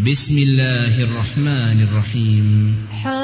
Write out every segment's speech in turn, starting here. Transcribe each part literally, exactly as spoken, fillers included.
بسم الله الرحمن الرحيم.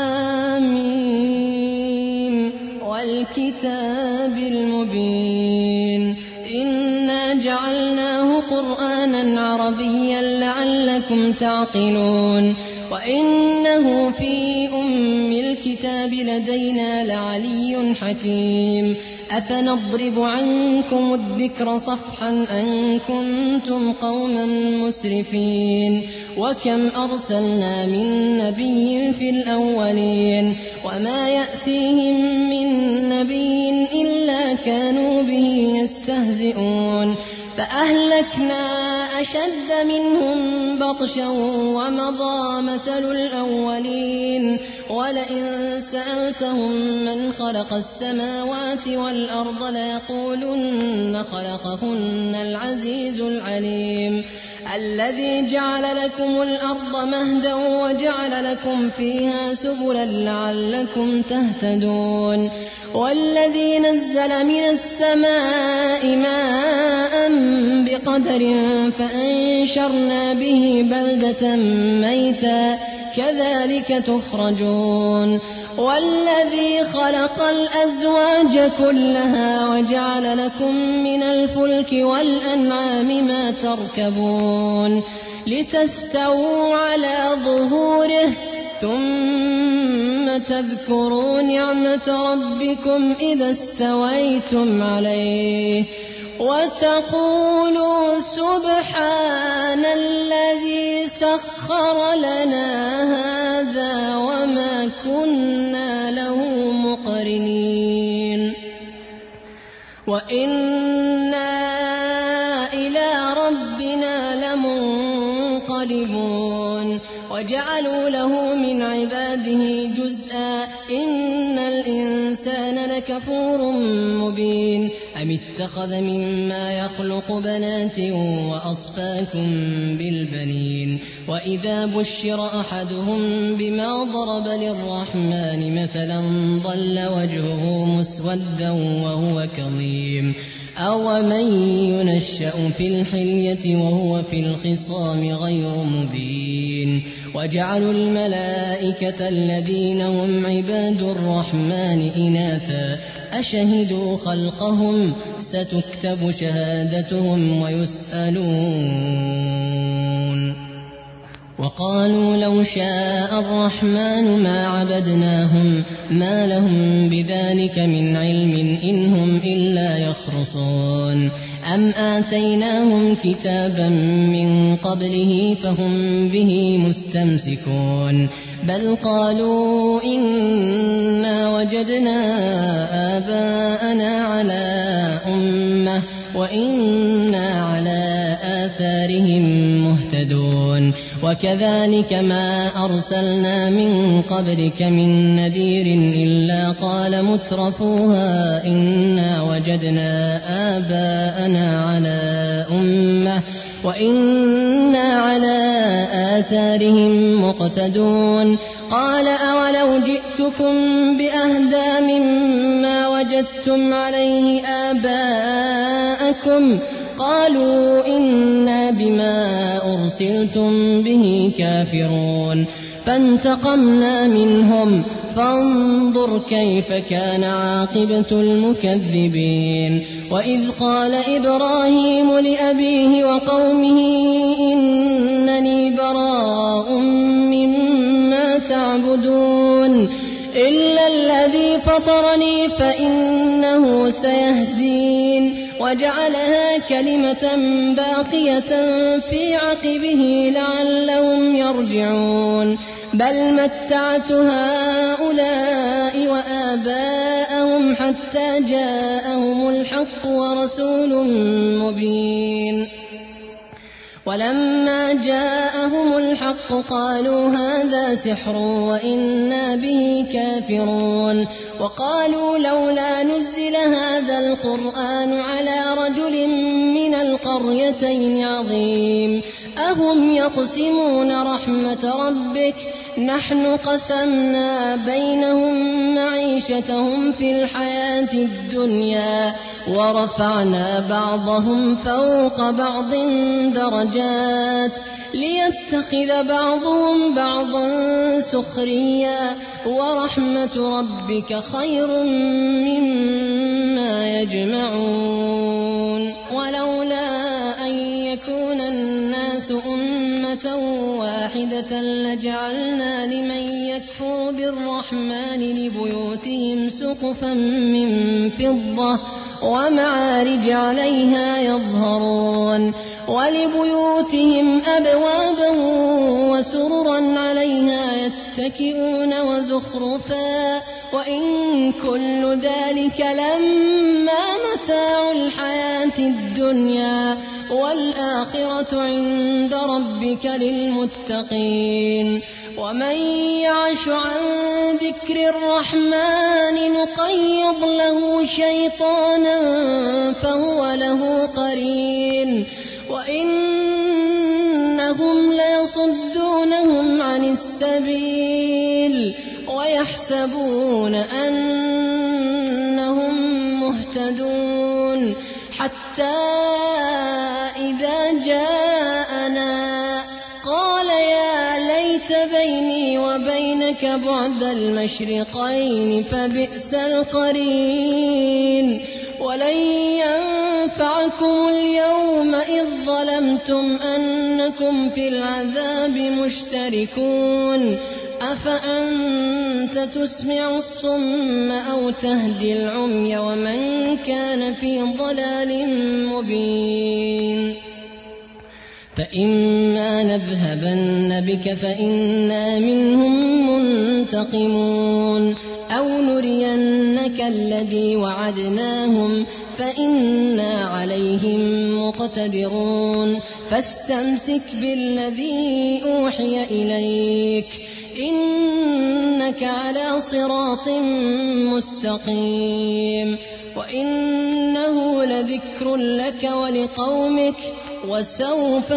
حميم والكتاب المبين إنا جعلناه قرآنا عربيا لعلكم تعقلون وإنه في أم الكتاب لدينا لعلي حكيم أفنضرب عنكم الذكر صفحا أن كنتم قوما مسرفين وكم أرسلنا من نبي في الأولين وما يأتيهم من نبي إلا كانوا به يستهزئون فأهلكنا أشد منهم بطشا ومضى مثل الأولين ولئن سألتهم من خلق السماوات والأرض ليقولن خلقهن العزيز العليم الذي جعل لكم الأرض مهدا وجعل لكم فيها سبلا لعلكم تهتدون والذي نزل من السماء ماء بقدر فأنشرنا به بلدة ميتا كذلك تخرجون والذي خلق الأزواج كلها وجعل لكم من الفلك والأنعام ما تركبون لتستووا على ظهوره ثم تذكروا نعمة ربكم إذا استويتم عليه وتقولوا سبحان الذي سخر لنا هذا وما كنا له مقرنين وإنا إلى ربنا لمنقلبون وجعلوا له من عباده جزءا إن الإنسان لكفور مبين أم اتخذ مما يخلق بنات وأصفاكم بالبنين وإذا بشر أحدهم بما ضرب للرحمن مثلا ظل وجهه مسودا وهو كظيم أومن ينشأ في الحلية وهو في الخصام غير مبين وجعلوا الملائكة الذين هم عباد الرحمن إناثا أشهدوا خلقهم ستكتب شهادتهم ويسألون وقالوا لو شاء الرحمن ما عبدناهم ما لهم بذلك من علم إن هم إلا يخرصون أم آتيناهم كتابا من قبله فهم به مستمسكون بل قالوا إنا وجدنا آباءنا على أمة وإنا على آثارهم مهتدون وكذلك ما أرسلنا من قبلك من نذير إلا قال مترفوها إنا وجدنا آباءنا على أمة وإنا على آثارهم مقتدون قال أولو جئتكم بأهدى مما وجدتم عليه آباءكم قالوا إنا بما أرسلتم به كافرون فانتقمنا منهم فانظر كيف كان عاقبة المكذبين وإذ قال إبراهيم لأبيه وقومه إنني براء مما تعبدون إلا الذي فطرني فإنه سيهدين وجعلها كلمة باقية في عقبه لعلهم يرجعون بل متعت هؤلاء وآباءهم حتى جاءهم الحق ورسول مبين ولما جاءهم الحق قالوا هذا سحر وإنا به كافرون وقالوا لولا نزل هذا القرآن على رجل من القريتين عظيم أهم يقسمون رحمة ربك نحن قسمنا بينهم معيشتهم في الحياة الدنيا ورفعنا بعضهم فوق بعض درجات ليتخذ بعضهم بعضا سخريا ورحمة ربك خير مما يجمعون ولولا أن يكون الناس أمة واحدة لجعلنا لمن يكفر بالرحمن لبيوتهم سقفا من فضة ومعارج عليها يظهرون ولبيوتهم أبوابا وسررا عليها يتكئون وزخرفا وإن كل ذلك لما متاع الحياة الدنيا والآخرة عند ربك للمتقين ومن يعش عن ذكر الرحمن نقيض له شيطانا فهو له قرين وإنهم ليصدونهم عن السبيل ويحسبون أنهم مهتدون حتى إذا جاءنا قال يا ليت بيني وبينك بعد المشرقين فبئس القرين ولن ينفعكم اليوم إذ ظلمتم أنكم في العذاب مشتركون أفأنت تسمع الصم أو تهدي العمي ومن كان في ضلال مبين فإما نذهبن بك فإنا منهم منتقمون أو نرينك الذي وعدناهم فإنا عليهم مقتدرون فاستمسك بالذي أوحي إليك إنك على صراط مستقيم وإنه لذكر لك ولقومك وسوف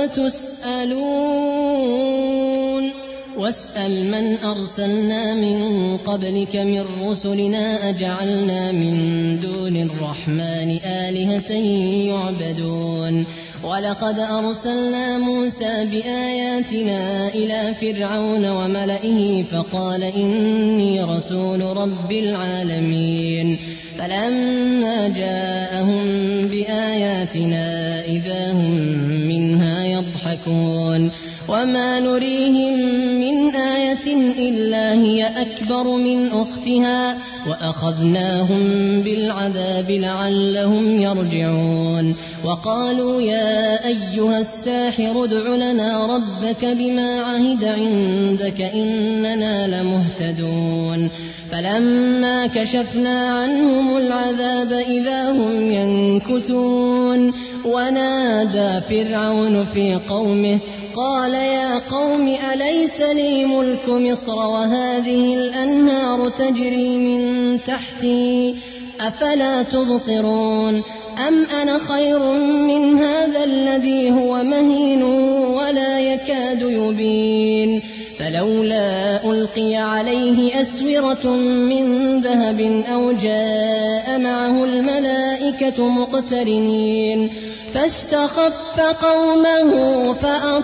تسألون واسأل من أرسلنا من قبلك من رسلنا أجعلنا من دون الرحمن آلهة يعبدون ولقد أرسلنا موسى بآياتنا إلى فرعون وملئه فقال إني رسول رب العالمين فلما جاءهم بآياتنا إذا هم منها يضحكون وما نريهم من آية إلا هي أكبر من أختها وأخذناهم بالعذاب لعلهم يرجعون وقالوا يا أيها الساحر ادع لنا ربك بما عهد عندك إننا لمهتدون فلما كشفنا عنهم العذاب إذا هم ينكثون ونادى فرعون في قومه قال يا قوم أليس لي ملك مصر وهذه الأنهار تجري من تحتي أفلا تبصرون أم أنا خير من هذا الذي هو مهين ولا يكاد يبين فلولا ألقي عليه أسورة من ذهب أو جاء معه الملائكة مقترنين فاستخف قومه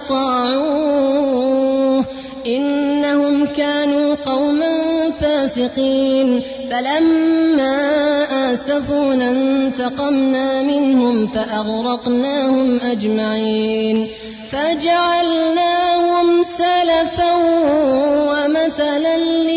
فأطاعوه إنهم كانوا قوما فاسقين فلما آسفونا انتقمنا منهم فأغرقناهم أجمعين فجعلناهم سلفا ومثلا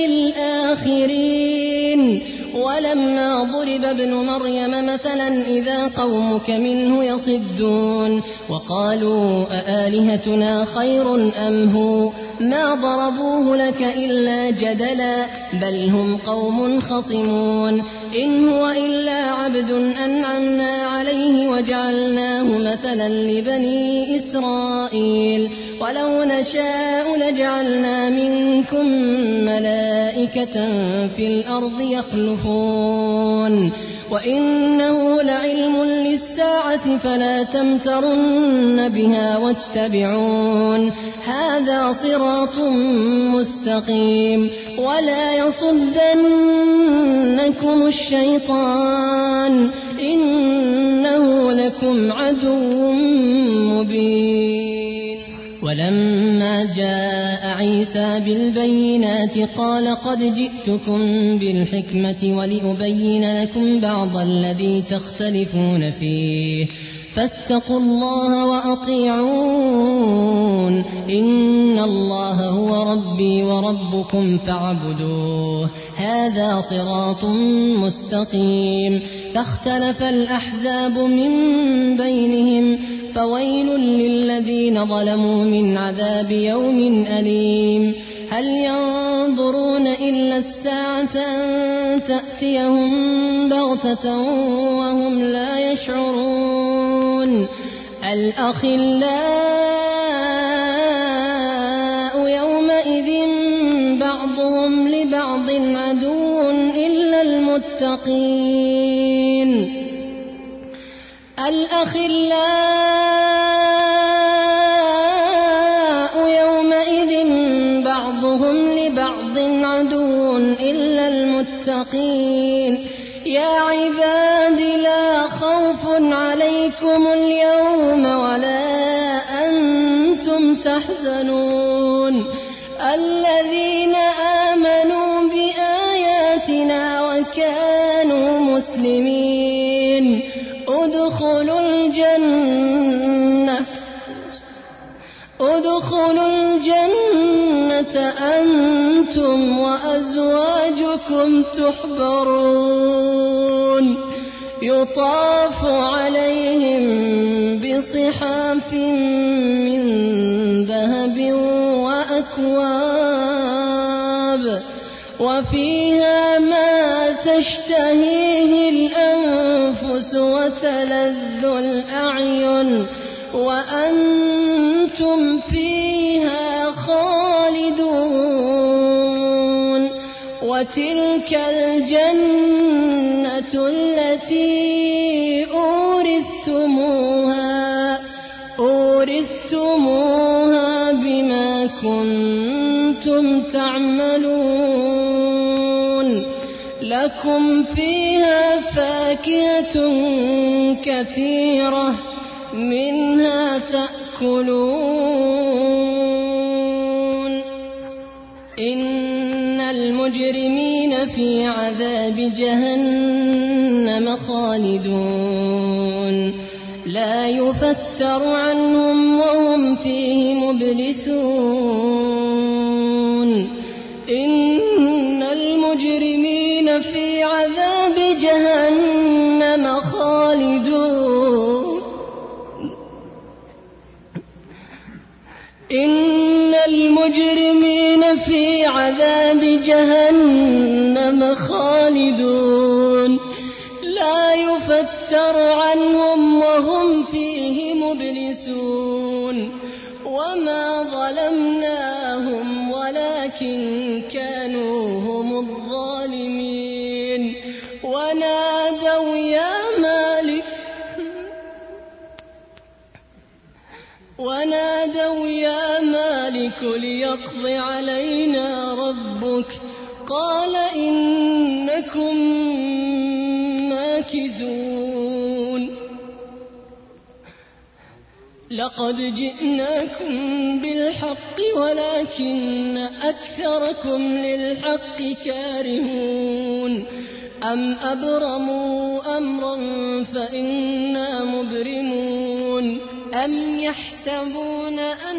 للآخرين ولما ضرب ابن مريم مثلا إذا قومك منه يصدون وقالوا أآلهتنا خير أم هو ما ضربوه لك إلا جدلا بل هم قوم خصمون إن هو إلا عبد أنعمنا عليه وجعلناه مثلا لبني إسرائيل ولو نشاء لجعلنا منكم ملائكة في الأرض يخلفون وإنه لعلم للساعة فلا تمترن بها واتبعون هذا صراط مستقيم ولا يصدنكم الشيطان إنه لكم عدو مبين. ولما جاء عيسى بالبينات قال قد جئتكم بالحكمة ولأبين لكم بعض الذي تختلفون فيه فاتقوا الله وأطيعون إن الله هو ربي وربكم فاعبدوه هذا صراط مستقيم. فاختلف الأحزاب من بينهم فويل للذين ظلموا من عذاب يوم أليم. هل ينظرون إلا الساعة أن تأتيهم بغتة وهم لا يشعرون الأخلاء يومئذ بعضهم لبعض عدو إلا المتقين الأخلاء يومئذ بعضهم لبعض عدو إلا المتقين يا عباد لا خوف عليكم اليوم ولا أنتم تحزنون الذين آمنوا بآياتنا وكانوا مسلمين ادخلوا الجنة ادخلوا الجنة أنتم وأزواجكم تحبرون يطاف عليهم بصحاف من ذهب وأكواب وفيها ما تشتهيه الأنفس وتلذ الأعين وأنتم فيها خالدون وتلك الجنة التي أورثتموها أورثتموها بما كنتم تعملون لكم فيها فاكهة كثيرة منها تأكلون إن المجرمين في عذاب جهنم خالدون لا يفتر عنهم وهم فيه مبلسون إن المجرمين في عذاب جهنم خالدون إن المجرمين في عذاب جهنم خالدون لا يفتر عنهم وهم فيه مبلسون وما ظلمناهم ولكن كانوا هم الظالمين ونادوا يا مالك ونادوا يا مالك ليقض علينا ربك قال إنكم ماكثون لقد جئناكم بالحق ولكن أكثركم للحق كارهون أم أبرموا أمرا فإنا مبرمون أم يحسبون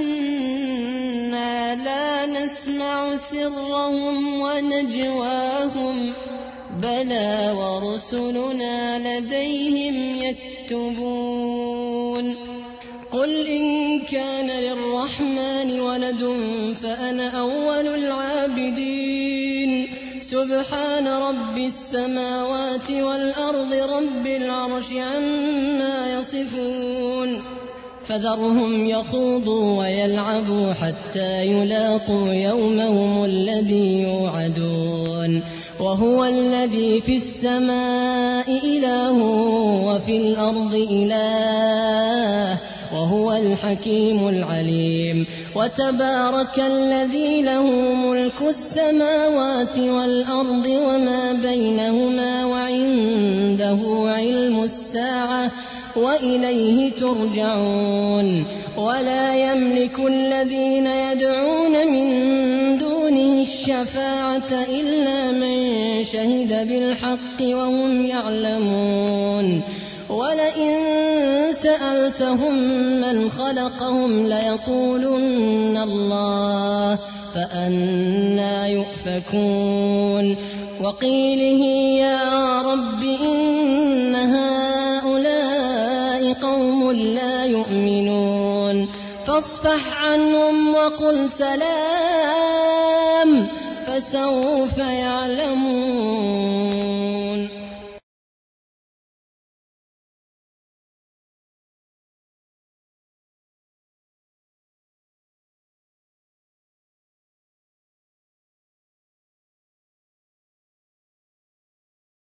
أنا لا نسمع سرهم ونجواهم بلى ورسلنا لديهم يكتبون قل إن كان للرحمن ولد فأنا أول العابدين سبحان رب السماوات والأرض رب العرش عما يصفون فذرهم يخوضوا ويلعبوا حتى يلاقوا يومهم الذي يوعدون وهو الذي في السماء إله وفي الأرض إله وهو الحكيم العليم وتبارك الذي له ملك السماوات والأرض وما بينهما وعنده علم الساعة وإليه ترجعون ولا يملك الذين يدعون من دونه الشفاعة إلا من شهد بالحق وهم يعلمون ولئن سألتهم من خلقهم ليقولن الله فأنى يؤفكون وقيله يا رب إن هؤلاء قوم لا يؤمنون فاصفح عنهم وقل سلام فسوف يعلمون.